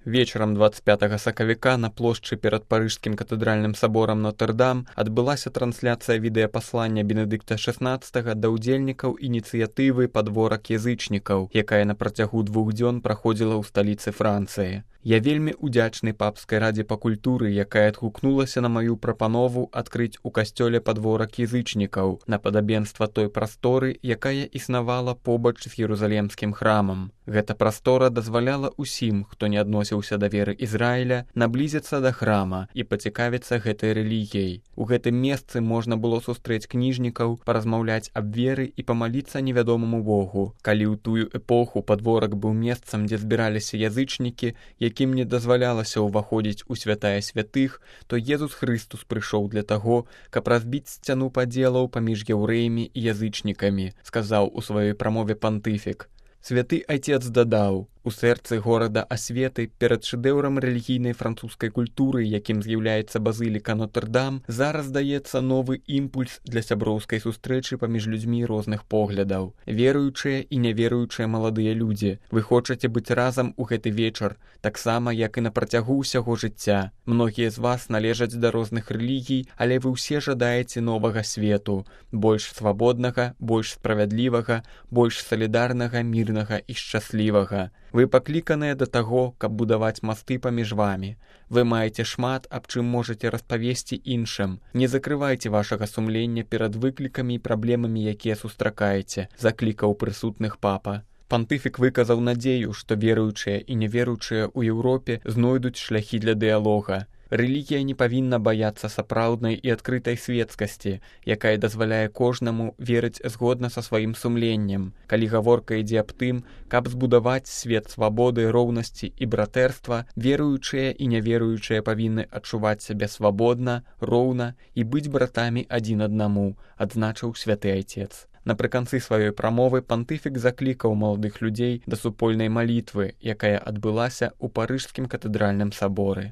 Вечарам 25 сакавіка на плошчы перад парыжскім катэдральным саборам Нотр-Дам адбылася трансляцыя відэапаслання Бенедыкта XVI да ўдзельнікаў ініцыятывы «Падворак язычнікаў», якая на працягу 2 дзён праходзіла ў сталіцы Францыі. Я вельмі ўдзячны папскай радзе па культуры, якая адгукнулася на маю прапанову адкрыць у касцёле падворак язычнікаў на падабенства той прасторы, якая існавала побач з Єрусалемскім храмам. Гэта прастора дазваляла ўсім, хто не адносіўся да веры Ізраіля, наблізіцца да храма і пацікавіцца гэтай рэлігіяй. У гэтым месцы можна было сустрэць кніжнікаў, паразмаўляць аб веры і памаліцца невядомаму Богу. Калі ў тую эпоху падворак быў месцам, дзе збіраліся язычнікі, якім не дазвалялася ўваходзіць у святая святых, то Езус Хрыстус прыйшоў для таго, каб разбіць сцяну падзелаў паміж яўрэямі і язычнікамі, сказаў у сваёй прамове пантыфік. Святы Айцец дадаў: у сэрцы горада асветы перад шэдэўрам рэлігійнай французскай культуры, якім з'яўляецца базыліка Нотр-Дам, зараз даецца новы імпульс для сяброўскай сустрэчы паміж людзьмі розных поглядаў. Веруючыя і няверуючыя маладыя людзі, вы хочаце быць разам у гэты вечар, таксама, як і на працягу ўсяго жыцця. Многія з вас належаць да розных рэлігій, але вы ўсе жадаеце новага свету, больш свабоднага, больш справядлівага, больш салідарнага, мірнага і шчаслівага. Вы пакліканыя да таго, каб будаваць масты паміж вамі. Вы маеце шмат, аб чым можаце распавесці іншым. Не закрывайце вашага сумлення перад выклікамі і праблемамі, якія сустракаеце, заклікаў прысутных папа. Пантыфік выказаў надзею, што веруючыя і неверуючыя ў Еўропе знойдуць шляхі для дыялога. Рэлігія не павінна баяцца сапраўднай і адкрытай светскасці, якая дазваляе кожнаму верыць згодна са сваім сумленнем. Калі гаворка ідзе аб тым, каб збудаваць свет свабоды, роўнасці і братэрства, веруючыя і няверуючыя павінны адчуваць сябе свабодна, роўна і быць братамі адзін аднаму, адзначыў святы Айцец. Напрыканцы сваёй прамовы пантыфік заклікаў маладых людзей да супольнай малітвы, якая адбылася ў парыжскім катэдральным саборы.